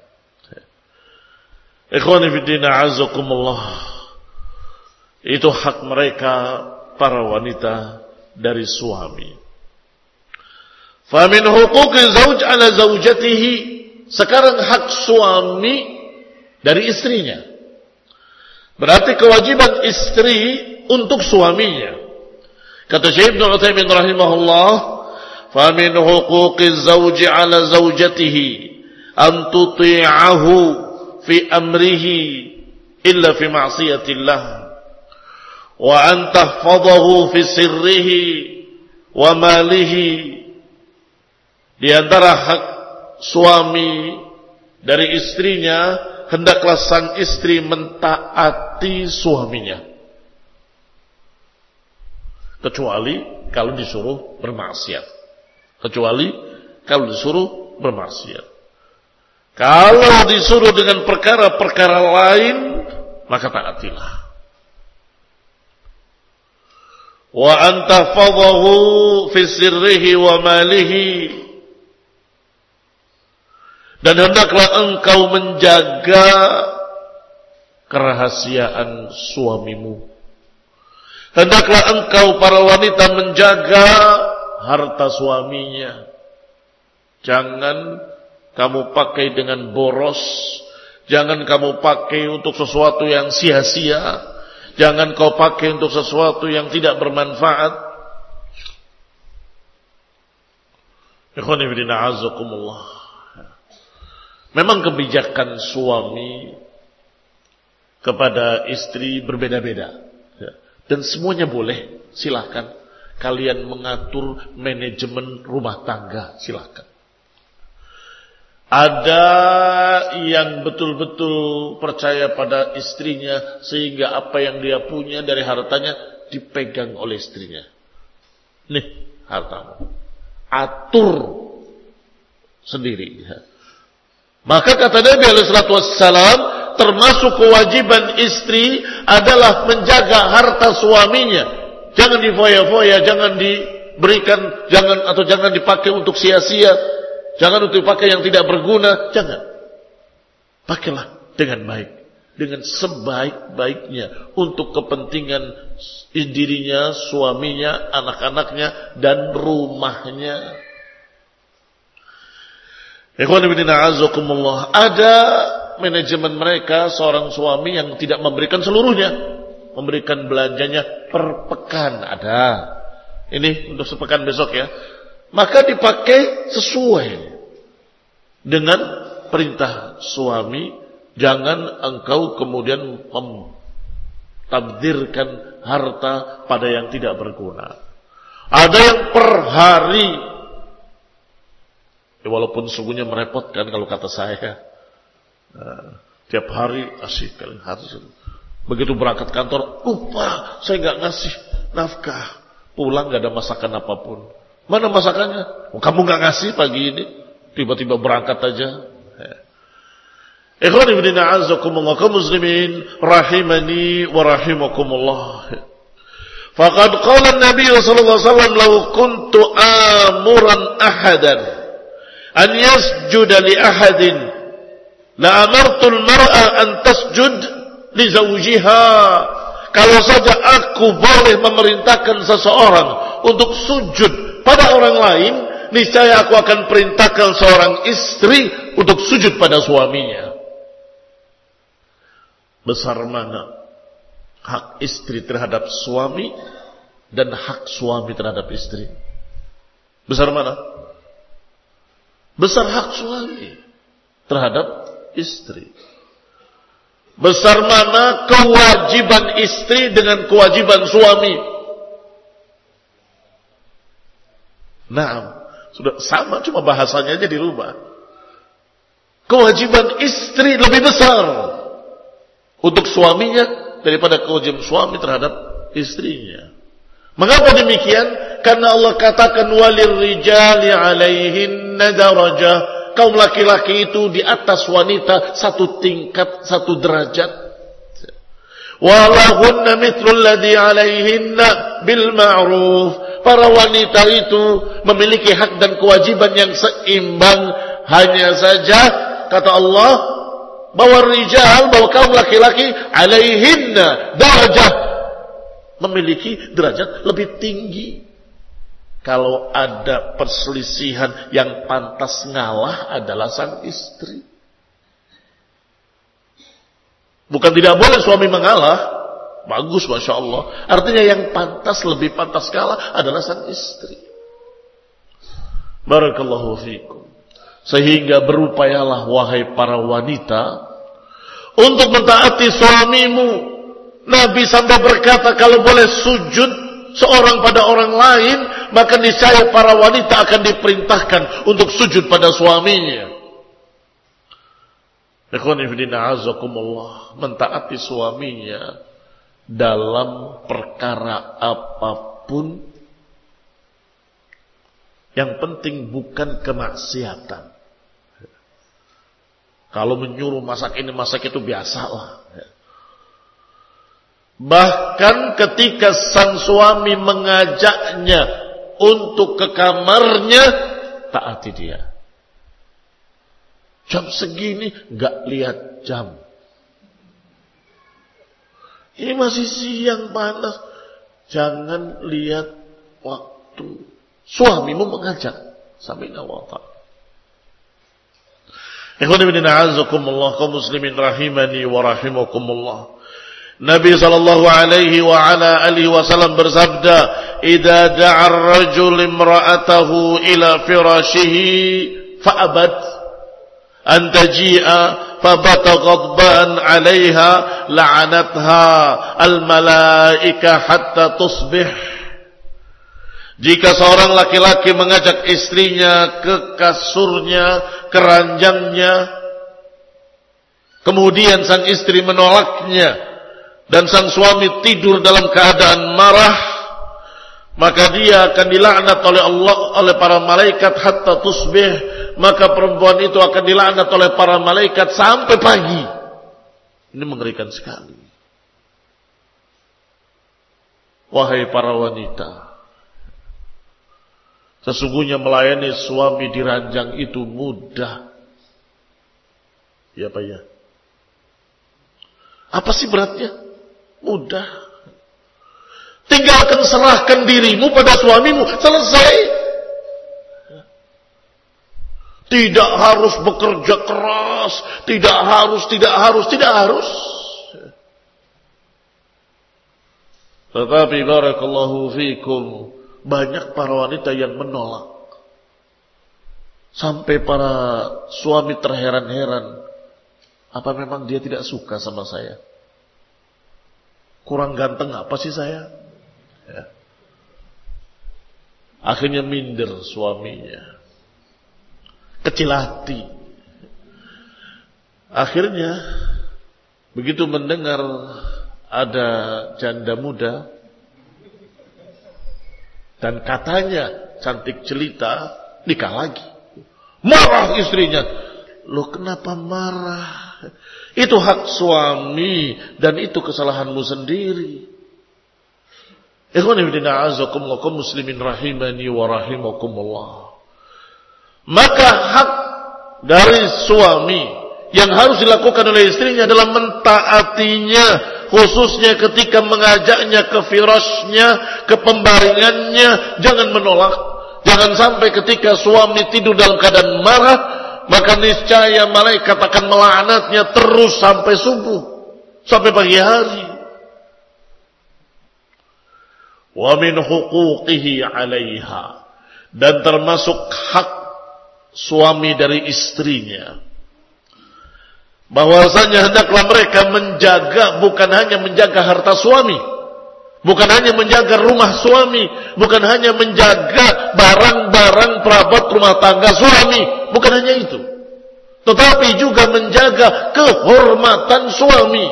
Ikhwani fiddin, a'azzakumullah. Itu hak mereka para wanita dari suami. Fa min huquqi zauj ala zaujatihi. Sekarang hak suami dari istrinya. Berarti kewajiban istri untuk suaminya. Kata Syekh Ibnu Utsaimin rahimahullah, fa min huquqi zauj ala zaujatihi an tuti'ahu fi amrihi illa fi ma'siyatillah wa an tahfadhahu fi sirrihi wa malihi. Di antara hak suami dari istrinya, hendaklah sang istri mentaati suaminya, kecuali kalau disuruh bermaksiat. Kecuali kalau disuruh bermaksiat. Kalau disuruh dengan perkara-perkara lain, maka taatilah. Wa anta fadhahu fi sirrihi wa malihi. Dan hendaklah engkau menjaga kerahasiaan suamimu, Hendaklah engkau para wanita menjaga harta suaminya. Jangan kamu pakai dengan boros. Jangan kamu pakai untuk sesuatu yang sia-sia. Jangan kau pakai untuk sesuatu yang tidak bermanfaat. Ikhwani fillah azakumullah. Memang kebijakan suami kepada istri berbeda-beda. Dan semuanya boleh, silakan. Kalian mengatur manajemen rumah tangga, silakan. Ada yang betul-betul percaya pada istrinya, sehingga apa yang dia punya dari hartanya dipegang oleh istrinya. Nih, hartamu. Atur sendiri. Maka kata Nabi alaihi salatu wassalam, termasuk kewajiban istri adalah menjaga harta suaminya. Jangan difoya-foya, jangan diberikan, jangan atau jangan dipakai untuk sia-sia, jangan untuk dipakai yang tidak berguna, jangan. Pakailah dengan baik, dengan sebaik-baiknya untuk kepentingan dirinya, suaminya, anak-anaknya dan rumahnya. Ikhwan fillah azakumullah. Ada manajemen mereka seorang suami yang tidak memberikan seluruhnya, memberikan belanjanya per pekan. Ada. Ini untuk sepekan besok ya. Maka dipakai sesuai dengan perintah suami. Jangan engkau kemudian mentabdirkan harta pada yang tidak berguna. Ada yang per hari. Ya, walaupun sungguhnya merepotkan kalau kata saya. Nah, tiap hari asik kali harus. Begitu berangkat kantor, lupa saya nggak ngasih nafkah. Pulang nggak ada masakan apapun. Mana masakannya? Oh, kamu nggak ngasih pagi ini, tiba-tiba berangkat aja. Ikhwani fillah azakumullah, kaum muslimin rahimani wa rahimakumullah. Faqad qala an-nabiy sallallahu alaihi wasallam, "Law kuntu amuran ahadan an yasjuda li ahadin la amartu al-mar'a an tasjud li zawjiha." Kalau saja aku boleh memerintahkan seseorang untuk sujud pada orang lain, niscaya aku akan perintahkan seorang istri untuk sujud pada suaminya. Besar mana hak istri terhadap suami dan hak suami terhadap istri? Besar mana? Besar hak suami terhadap istri. Besar mana kewajiban istri dengan kewajiban suami? Nah, sudah sama, cuma bahasanya aja dirubah. Kewajiban istri lebih besar untuk suaminya daripada kewajiban suami terhadap istrinya. Mengapa demikian? Karena Allah katakan walir rijali alaihinna darajah. Kaum laki-laki itu di atas wanita satu tingkat, satu derajat. Walahunna mithlul ladzi alaihinna bil ma'ruf. Para wanita itu memiliki hak dan kewajiban yang seimbang. Hanya saja kata Allah, bahwa rijal, bahwa kaum laki-laki alaihinna darajah, memiliki derajat lebih tinggi. Kalau ada perselisihan, yang pantas ngalah adalah sang istri. Bukan tidak boleh suami mengalah, bagus masya Allah. Artinya yang pantas, lebih pantas kalah adalah sang istri. Barakallahu fikum. Sehingga berupayalah wahai para wanita untuk mentaati suamimu. Nabi sampai berkata, kalau boleh sujud seorang pada orang lain, maka niscaya para wanita akan diperintahkan untuk sujud pada suaminya. Ikhwani fillah azakumullah, mentaati suaminya dalam perkara apapun, yang penting bukan kemaksiatan. Kalau menyuruh masak ini masak itu biasalah. Bahkan ketika sang suami mengajaknya untuk ke kamarnya, taati dia. Jam segini enggak lihat jam. Ini masih siang panas. Jangan lihat waktu. Suamimu mengajak. Sami'na wa ata'na. Ikhwan ibn a'azakumullah, kaum muslimin rahimani wa rahimakumullah. Nabi sallallahu alaihi wa ala alihi wasallam bersabda, "Idza da'a ar-rajul imra'atahu ila firashihi fa'abat an taji'a fabata ghadban 'alayha la'anatha al-malaika hatta tusbih." Jika seorang laki-laki mengajak istrinya ke kasurnya, ke ranjangnya, kemudian sang istri menolaknya, dan sang suami tidur dalam keadaan marah, maka dia akan dilaknat oleh Allah, oleh para malaikat hatta tusbih. Maka perempuan itu akan dilaknat oleh para malaikat sampai pagi. Ini mengerikan sekali. Wahai para wanita, sesungguhnya melayani suami di ranjang itu mudah. Ya Pak ya. Apa sih beratnya? Mudah. Tinggalkan, serahkan dirimu pada suamimu. Selesai. Tidak harus bekerja keras. Tidak harus, tidak harus, tidak harus. Tetapi barakallahu fikum, banyak para wanita yang menolak. Sampai para suami terheran-heran. Apa memang dia tidak suka sama saya? Kurang ganteng apa sih saya? Ya. Akhirnya minder suaminya. Kecil hati. Akhirnya begitu mendengar ada janda muda dan katanya cantik jelita, nikah lagi. Marah istrinya. Loh, kenapa marah? Itu hak suami dan itu kesalahanmu sendiri. Ikhwan fillah a'azakumullah, kaum muslimin rahimani wa rahimakumullah. Maka hak dari suami yang harus dilakukan oleh istrinya adalah mentaatinya, khususnya ketika mengajaknya ke firasnya, ke pembaringannya. Jangan menolak. Jangan sampai ketika suami tidur dalam keadaan marah, maka niscaya malaikat akan melaknatnya terus sampai subuh, sampai pagi hari. Wa min huquqihi 'alaiha, dan termasuk hak suami dari istrinya, bahwasanya hendaklah mereka menjaga, bukan hanya menjaga harta suami, bukan hanya menjaga rumah suami, bukan hanya menjaga barang-barang perabot rumah tangga suami, bukan hanya itu, tetapi juga menjaga kehormatan suami.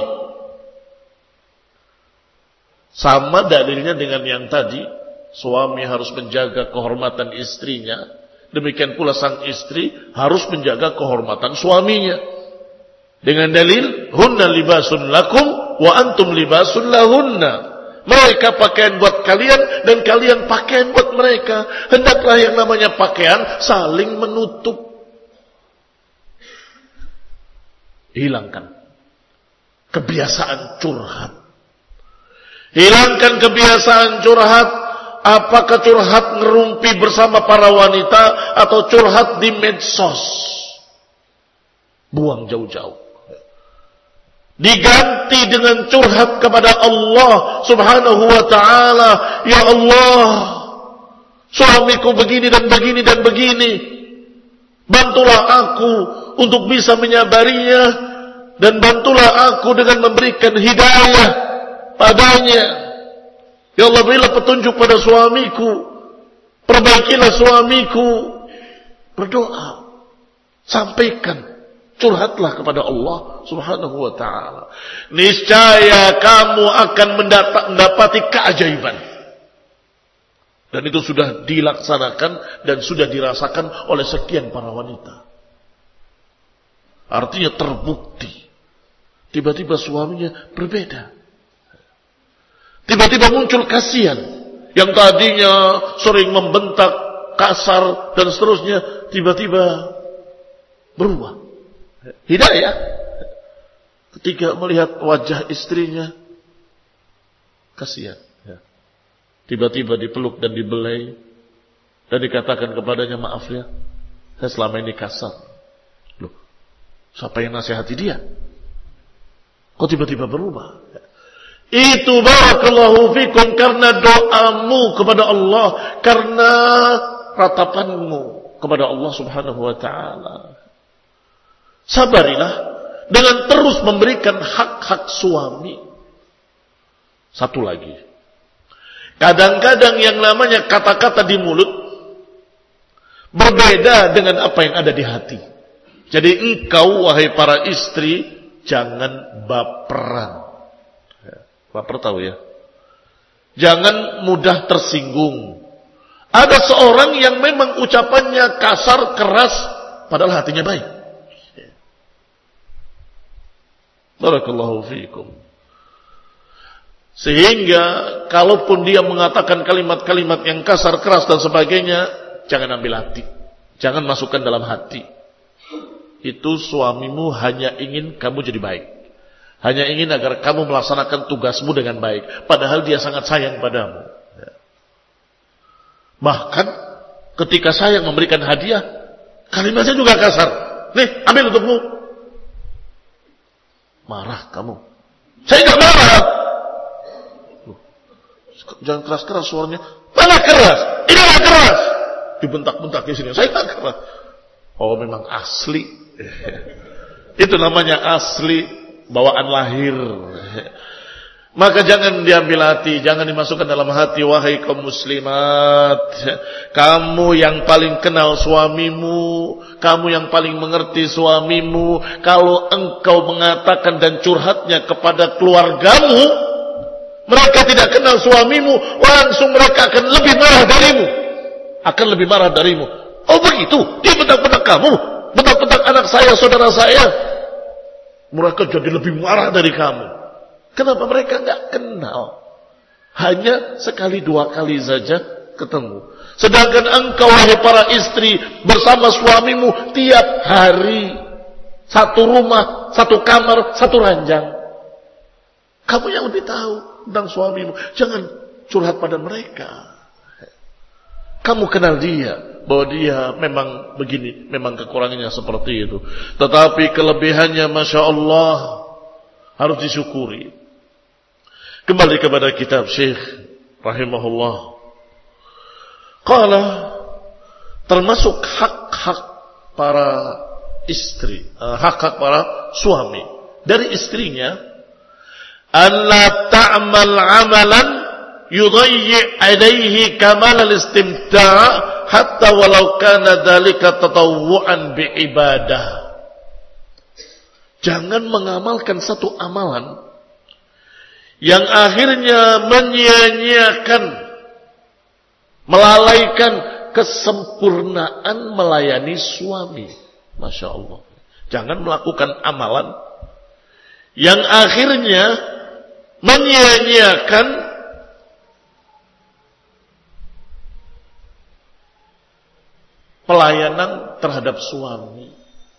Sama dalilnya dengan yang tadi, suami harus menjaga kehormatan istrinya, demikian pula sang istri harus menjaga kehormatan suaminya. Dengan dalil, hunna libasun lakum wa antum libasun lahunna. Mereka pakaian buat kalian dan kalian pakaian buat mereka. Hendaklah yang namanya pakaian saling menutup. Hilangkan kebiasaan curhat. Hilangkan kebiasaan curhat. Apakah curhat ngerumpi bersama para wanita atau curhat di medsos? Buang jauh-jauh. Diganti dengan curhat kepada Allah subhanahu wa ta'ala. Ya Allah, suamiku begini dan begini dan begini. Bantulah aku untuk bisa menyabarinya, dan bantulah aku dengan memberikan hidayah padanya. Ya Allah, berilah petunjuk pada suamiku, perbaikilah suamiku. Berdoa, sampaikan, curhatlah kepada Allah subhanahu wa ta'ala. Niscaya kamu akan mendapati keajaiban. Dan itu sudah dilaksanakan dan sudah dirasakan oleh sekian para wanita. Artinya terbukti. Tiba-tiba suaminya berbeda. Tiba-tiba muncul kasihan. Yang tadinya sering membentak, kasar dan seterusnya, tiba-tiba berubah. Hidayah. Ketika melihat wajah istrinya, kasihan. tiba-tiba dipeluk dan dibelai dan dikatakan kepadanya, maaf ya, saya selama ini kasar. Loh, siapa yang nasihati dia? Kok tiba-tiba berubah? Itu barakallahu fikum karena doamu kepada Allah, karena ratapanmu kepada Allah Subhanahu wa taala. Sabarilah dengan terus memberikan hak-hak suami. Satu lagi. Kadang-kadang yang namanya kata-kata di mulut berbeda dengan apa yang ada di hati. Jadi engkau wahai para istri jangan baperan. Baper tahu ya? Jangan mudah tersinggung. Ada seorang yang memang ucapannya kasar, keras, padahal hatinya baik. Barakallahu fiikum. Sehingga kalaupun dia mengatakan kalimat-kalimat yang kasar, keras dan sebagainya, jangan ambil hati. Jangan masukkan dalam hati. Itu suamimu hanya ingin kamu jadi baik. Hanya ingin agar kamu melaksanakan tugasmu dengan baik. Padahal dia sangat sayang padamu. Bahkan ketika sayang memberikan hadiah, kalimatnya juga kasar. Nih, ambil untukmu. Marah kamu. Saya enggak marah. Jangan keras-keras suaranya. Mana keras? Ini enggak keras. Dibentak-bentak di sini. Saya enggak keras. Oh, memang asli. Itu namanya asli. Bawaan lahir. Maka jangan diambil hati, jangan dimasukkan dalam hati, wahai kaum muslimat. Kamu yang paling kenal suamimu, kamu yang paling mengerti suamimu. Kalau engkau mengatakan dan curhatnya kepada keluargamu, mereka tidak kenal suamimu, langsung mereka akan lebih marah darimu. Akan lebih marah darimu. Oh begitu, dia bentak-bentak kamu, bentak-bentak anak saya, saudara saya. Mereka jadi lebih marah dari kamu. Kenapa? Mereka enggak kenal. Hanya sekali dua kali saja ketemu. Sedangkan engkau wahai para istri bersama suamimu tiap hari. Satu rumah, satu kamar, satu ranjang. Kamu yang lebih tahu tentang suamimu. Jangan curhat pada mereka. Kamu kenal dia, bahwa dia memang begini, memang kekurangannya seperti itu. Tetapi kelebihannya Masya Allah harus disyukuri. Kembali kepada kitab Syekh rahimahullah. Qala, termasuk hak-hak para istri, hak-hak para suami dari istrinya, an la ta'mal 'amalan yudayyi' alaihi kamal al-istimta' hatta walau kana dzalika tatawwu'an bi ibadah. Jangan mengamalkan satu amalan yang akhirnya menyia-nyiakan, melalaikan kesempurnaan melayani suami. Masya Allah. Jangan melakukan amalan yang akhirnya menyia-nyiakan pelayanan terhadap suami.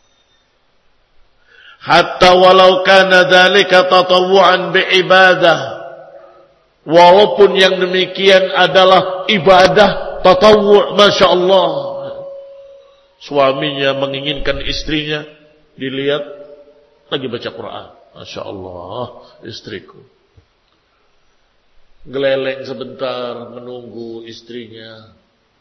Hatta walau kana dzalika tatawwu'an bi ibadah. Walaupun yang demikian adalah ibadah tatawwu', Masya Allah. Suaminya menginginkan istrinya dilihat lagi baca Quran. Masya Allah, istriku. Geleleng sebentar menunggu istrinya.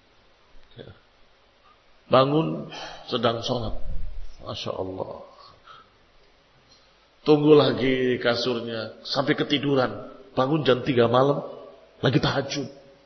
Bangun sedang sholat. Masya Allah. Tunggu lagi kasurnya sampai ketiduran. Bangun jam tiga malam lagi tahajud.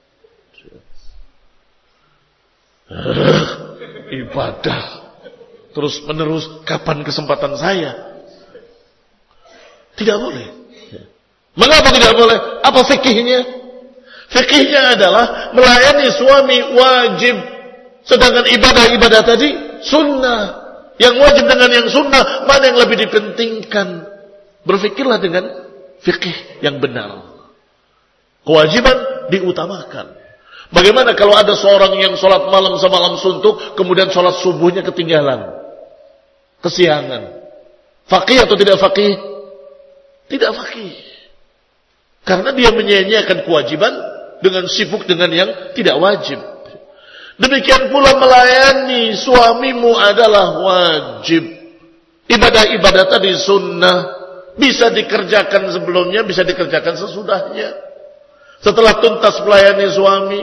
Ibadah terus menerus, kapan kesempatan saya? Tidak boleh. Mengapa tidak boleh? Apa fikihnya? Fikihnya adalah melayani suami wajib. Sedangkan ibadah-ibadah tadi sunnah. Yang wajib dengan yang sunnah, mana yang lebih dipentingkan? Berfikirlah dengan fikih yang benar. Kewajiban diutamakan. Bagaimana kalau ada seorang yang sholat malam semalam suntuk, kemudian sholat subuhnya ketinggalan, kesiangan? Faqih atau tidak faqih? Tidak faqih. Karena dia menyia-nyiakan kewajiban dengan sibuk dengan yang tidak wajib. Demikian pula melayani suamimu adalah wajib. Ibadah-ibadah tadi sunnah, bisa dikerjakan sebelumnya, bisa dikerjakan sesudahnya. Setelah tuntas melayani suami,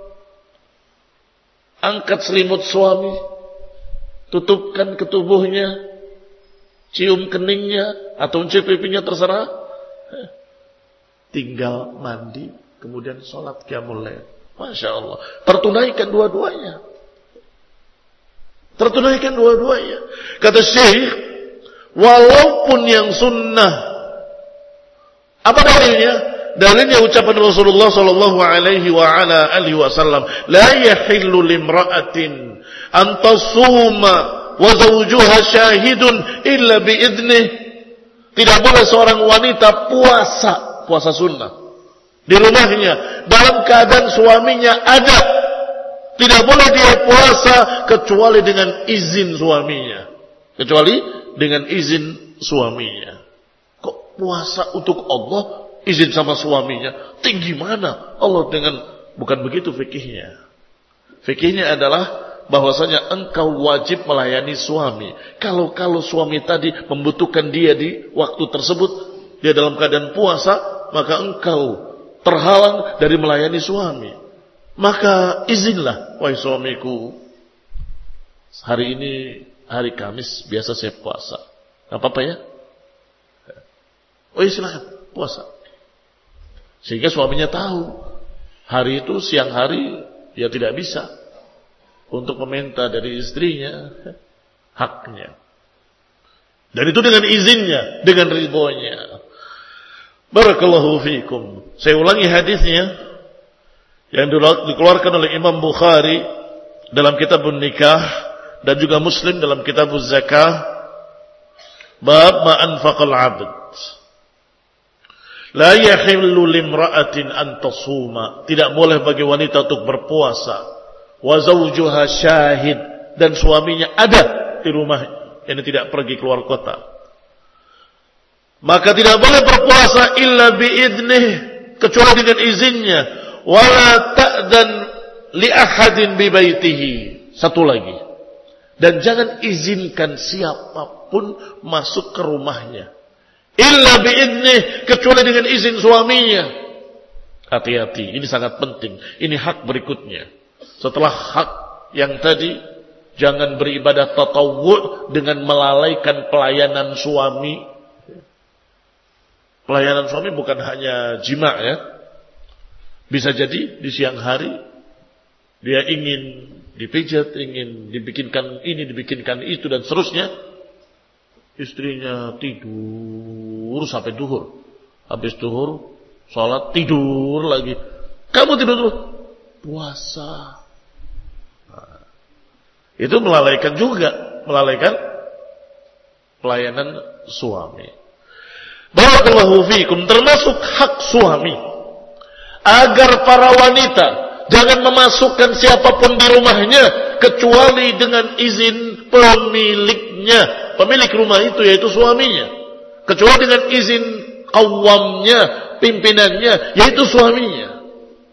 angkat selimut suami, tutupkan ke tubuhnya, cium keningnya atau cium pipinya, terserah. Tinggal mandi, kemudian sholat qiyamul lail. Masya Allah, tertunaikan dua-duanya. Tertunaikan dua-duanya. Kata Syekh, walaupun yang sunnah, apa dalilnya? Dalilnya ucapan Rasulullah sallallahu alaihi wa ala alihi wasallam, la yahillu limra'atin an tasuma wa zawjuha syahidun illa biidnih. Tidak boleh seorang wanita puasa, puasa sunnah di rumahnya dalam keadaan suaminya ada. Tidak boleh dia puasa kecuali dengan izin suaminya. Kecuali dengan izin suaminya. Kok puasa untuk Allah, izin sama suaminya? Tinggi mana Allah dengan... Bukan begitu fikihnya. Fikihnya adalah bahwasanya engkau wajib melayani suami. Kalau-kalau suami tadi membutuhkan dia di waktu tersebut, dia dalam keadaan puasa, maka engkau terhalang dari melayani suami. Maka izinlah, wahai suamiku, hari ini hari Kamis, biasa saya puasa. Gak apa-apa ya? Oh iya, silahkan puasa. Sehingga suaminya tahu hari itu siang hari ya tidak bisa untuk meminta dari istrinya haknya. Dan itu dengan izinnya, dengan ridhonya. Barakallahu fiikum. Saya ulangi hadisnya yang dikeluarkan oleh Imam Bukhari dalam kitabun nikah dan juga Muslim dalam kitabuz zakah, bab ma anfaqal 'abd. La yahillu limra'atin an tasuma. Tidak boleh bagi wanita untuk berpuasa. Wa zawjuha syahid, dan suaminya ada di rumah, ini tidak pergi keluar kota. Maka tidak boleh berpuasa illa biidnih, kecuali dengan izinnya. Wala ta'dan li ahadin bi baitihi. Satu lagi. Dan jangan izinkan siapapun masuk ke rumahnya. Illa biidnih, kecuali dengan izin suaminya. Hati-hati, ini sangat penting. Ini hak berikutnya. Setelah hak yang tadi, jangan beribadah tatawwu' dengan melalaikan pelayanan suami. Pelayanan suami bukan hanya jima ya. Bisa jadi di siang hari dia ingin dipijat, ingin dibikinkan ini, dibikinkan itu dan seterusnya. Istrinya tidur sampai duhur. Habis duhur, sholat, tidur lagi. Kamu tidur dulu. Puasa. Nah, itu melalaikan juga. Melalaikan pelayanan suami. Barakallahu fiikum, termasuk hak suami agar para wanita jangan memasukkan siapapun di rumahnya kecuali dengan izin pemiliknya, pemilik rumah itu yaitu suaminya, kecuali dengan izin qawwamnya, pimpinannya yaitu suaminya.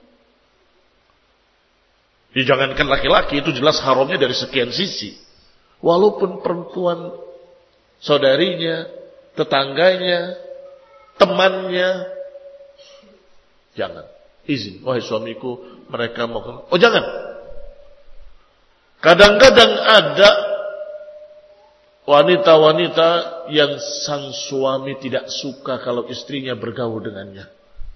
Jangankan laki-laki, itu jelas haramnya dari sekian sisi. Walaupun perempuan, saudarinya, tetangganya, temannya, jangan. Izin, wahai suamiku, mereka mau. Oh jangan. Kadang-kadang ada wanita-wanita yang sang suami tidak suka kalau istrinya bergaul dengannya.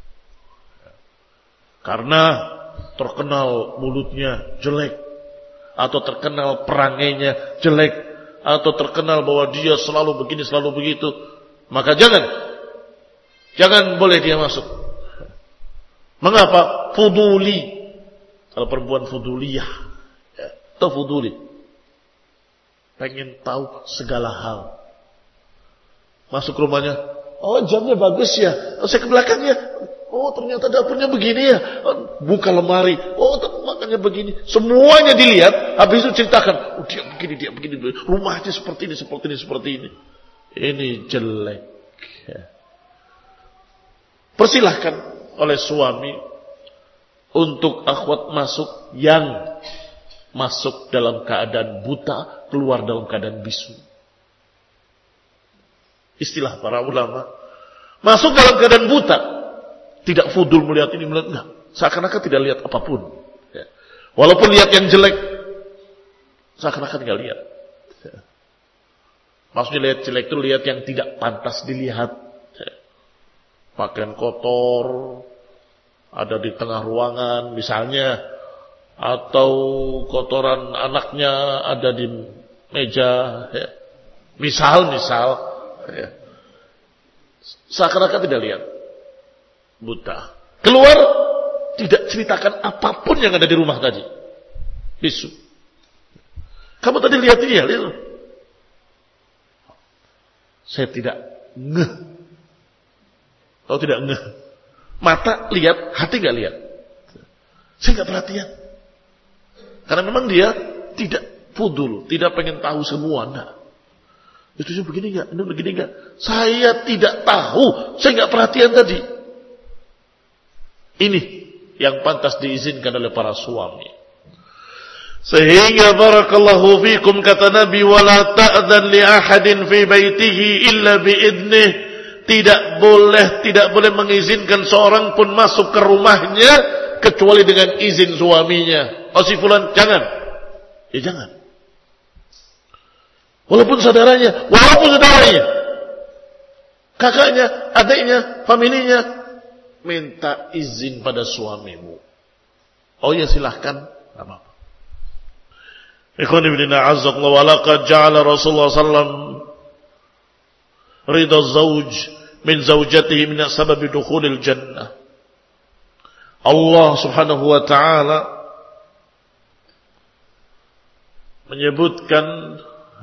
Karena terkenal mulutnya jelek, atau terkenal perangainya jelek, atau terkenal bahwa dia selalu begini, selalu begitu. Maka jangan. Jangan boleh dia masuk. Mengapa? Fuduli. Kalau perempuan fuduliyah, ya, atau fuduli, pengen tahu segala hal. Masuk rumahnya, oh jamnya bagus ya, oh, saya ke belakangnya, oh ternyata dapurnya begini ya, oh, buka lemari, oh makanya begini, semuanya dilihat. Habis itu ceritakan, oh dia begini, dia begini, rumahnya seperti ini, seperti ini, seperti ini. Ini jelek. Ya. Persilahkan oleh suami untuk akhwat masuk yang masuk dalam keadaan buta, keluar dalam keadaan bisu. Istilah para ulama, masuk dalam keadaan buta, tidak fudul melihat ini melihat enggak, seakan-akan tidak lihat apapun. Ya. Walaupun lihat yang jelek, seakan-akan enggak lihat. Ya. Maksudnya lihat jelek itu lihat yang tidak pantas dilihat. Ya. Pakaian kotor ada di tengah ruangan misalnya, atau kotoran anaknya ada di meja. Ya. Misal, misal. Ya. Seakan-akan tidak lihat, buta. Keluar, tidak ceritakan apapun yang ada di rumah tadi. Bisu. Kamu tadi lihat ini ya, lihat. Saya tidak ngeh. Tahu tidak ngeh. Mata lihat, hati nggak lihat. Saya nggak perhatian. Karena memang dia tidak fudul, tidak pengen tahu semua. Nah, itu begini nggak, ini begini nggak. Saya tidak tahu, saya nggak perhatian tadi. Ini yang pantas diizinkan oleh para suami. Sehingga barakallahu fikum kata Nabi, wala ta'dzan li ahadin fi baitihi illa biidnih. Tidak boleh, tidak boleh mengizinkan seorang pun masuk ke rumahnya kecuali dengan izin suaminya. Oh si fulan, jangan. Ya jangan. Walaupun saudaranya, walaupun saudaranya, kakaknya, adiknya, familinya, minta izin pada suamimu. Oh ya silahkan, tidak apa-apa. Ikhwan ibn a'azzakallah, walaqad ja'ala Rasulullah sallallahu alaihi wasallam ridha zawj min zawjatihi min sababi dukhulil jannah. Allah subhanahu wa ta'ala menyebutkan,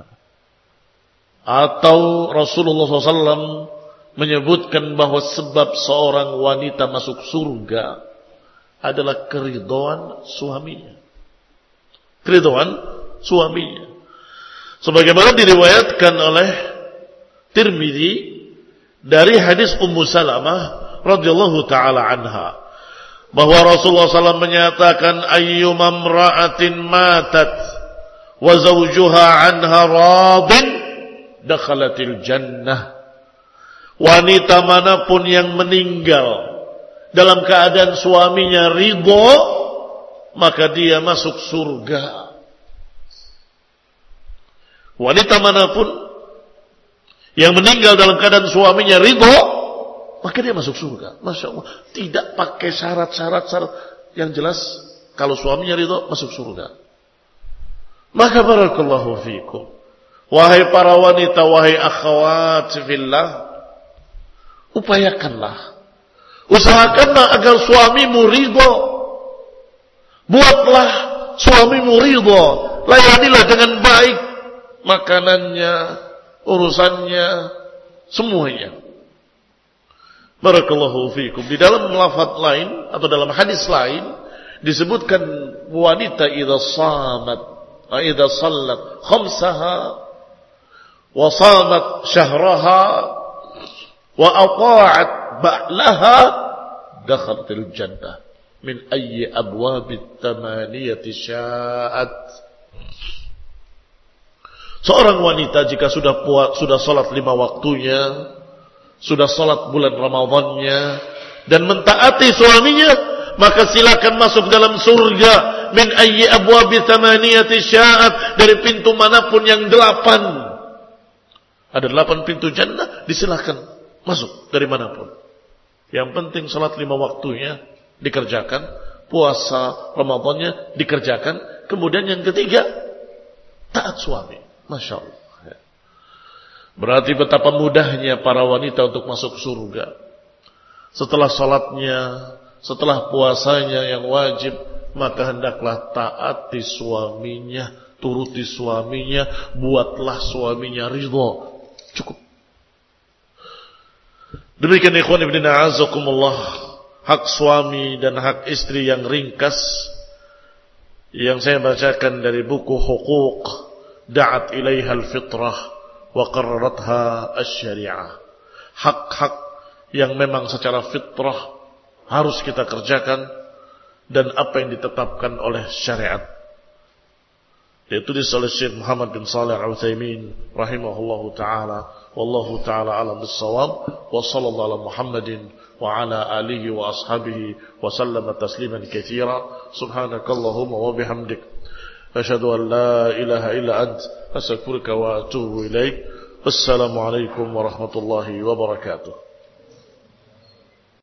atau Rasulullah shallallahu alaihi wasallam menyebutkan bahwa sebab seorang wanita masuk surga adalah keridhaan suaminya. Keridhaan suaminya. Sebagaimana diriwayatkan oleh Tirmidzi dari hadis Ummu Salamah radhiyallahu taala anha, bahwa Rasulullah shallallahu alaihi wasallam menyatakan, ayyuma imra'atin matat wa zawjuha anha radin dakhalatil jannah. Wanita manapun yang meninggal dalam keadaan suaminya ridho, maka dia masuk surga. Wanita manapun yang meninggal dalam keadaan suaminya ridho, maka dia masuk surga. Masya Allah. Tidak pakai syarat-syarat syarat. Yang jelas, kalau suaminya ridho, masuk surga. Maka barakallahu fikum, wahai para wanita, wahai akhwat fillah, upayakanlah, usahakanlah agar suamimu ridho. Buatlah suamimu ridho. Layanilah dengan baik makanannya, urusannya, semuanya. Barakallahu fikum. Di dalam lafaz lain atau dalam hadis lain disebutkan, wanita idza shamat wa idza sallat khamsaha wa shamat syahraha wa ata'at ba'laha dakhalatil jannah min ayyi abwabit tamaniyati sya'at. Seorang wanita jika sudah puas, sudah salat lima waktunya, sudah salat bulan Ramadannya, dan mentaati suaminya, maka silakan masuk dalam surga min ayyi abwabi thamaniyati sya'at, dari pintu manapun yang delapan. Ada delapan pintu jannah, disilakan masuk dari manapun. Yang penting salat lima waktunya dikerjakan, puasa Ramadannya dikerjakan, kemudian yang ketiga taat suami. Masya Allah. Berarti betapa mudahnya para wanita untuk masuk surga. Setelah salatnya, setelah puasanya yang wajib, maka hendaklah taati suaminya, turuti suaminya, buatlah suaminya ridho. Cukup. Demikian ikhwan ibn a'azakumullah, hak suami dan hak istri yang ringkas yang saya bacakan dari buku Huquq Da'at ilaiha al-fitrah wa qarraratha asy-syari'ah. Hak-hak yang memang secara fitrah harus kita kerjakan dan apa yang ditetapkan oleh syariat. Ditulis oleh Syekh Muhammad bin Shalih Al-Utsaimin rahimahullahu taala. Wallahu taala alam bis-shawab. Wa sallallahu ala Muhammadin wa ala alihi wa ashabihi wa sallama tasliman katsira. Subhanakallahumma wa bihamdik, asyhadu an la ilaha illa ant, astaghfiruka wa atubu ilaik. Assalamu alaikum warahmatullahi wabarakatuh.